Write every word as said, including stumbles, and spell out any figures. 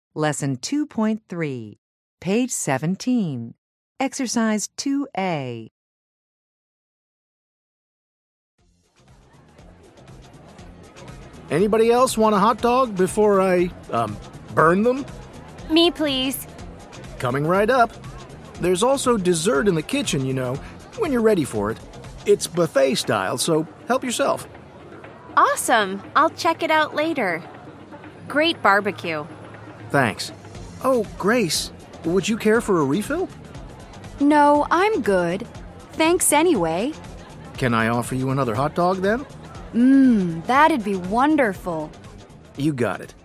Lesson two point three, page seventeen, Exercise two A. Anybody else want a hot dog before I, um, burn them? Me, please. Coming right up. There's also dessert in the kitchen, you know, when you're ready for it. It's buffet style, so help yourself. Awesome. I'll check it out later. Great barbecue. Thanks. Oh, Grace, would you care for a refill? No, I'm good. Thanks anyway. Can I offer you another hot dog then? Mmm, that'd be wonderful. You got it.